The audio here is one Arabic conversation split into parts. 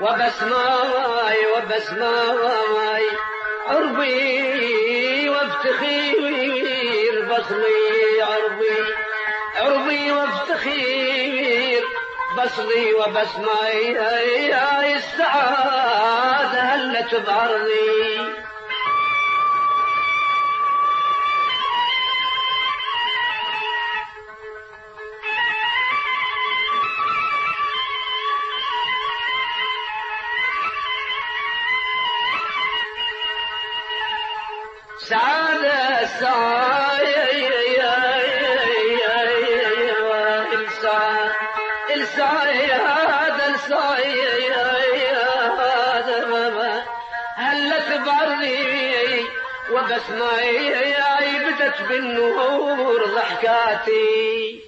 وبسماي عربي وافتخير بصلي عربي وافتخير بصلي وبسماي يا السعادة هلت بعرضي. سعادة هلت بعرضي وبسماي بدت بالنور ضحكاتي.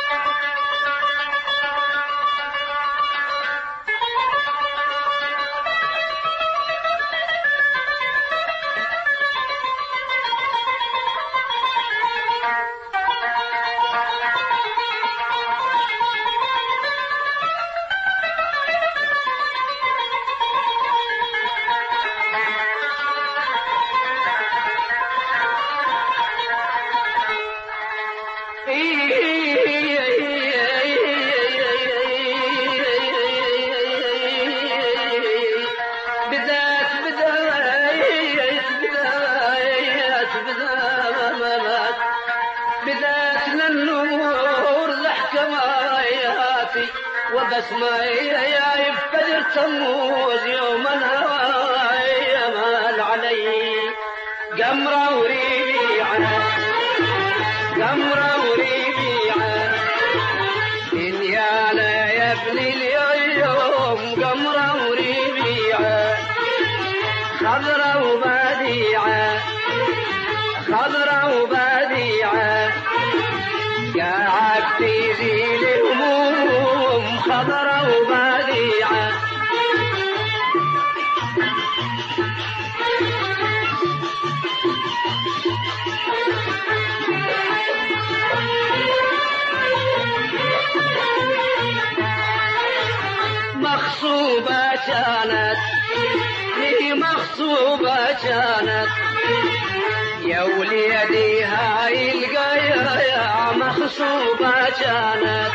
وبسماي يا يفجر تموز يوم الهواي مال علي قمرة وريبيعة دنيانا يا ابني اليوم قمرة وريبيعة خضرة وبديعة قاعد تزيل الهموم خضرة وبديعة. مغصوبة كانت يا وليدي هاي القيا مغصوبة كانت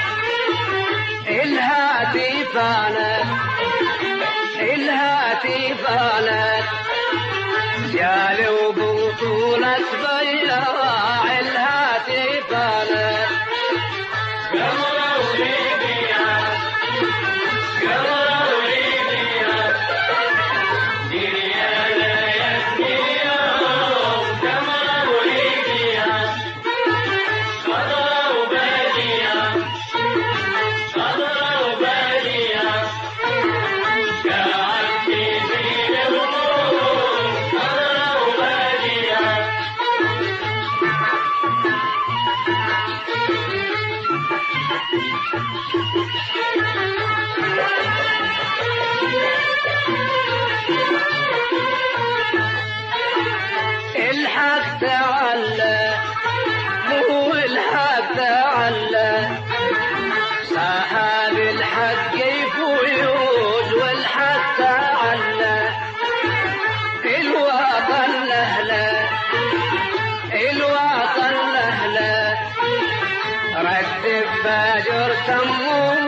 الهاتفانت جال وبطولة بياع الهاتفانت الحق تعلى مو الحق تعلى صاحب الحق يفوز والحق تعلى الوطن لهلا رد بفجر تموم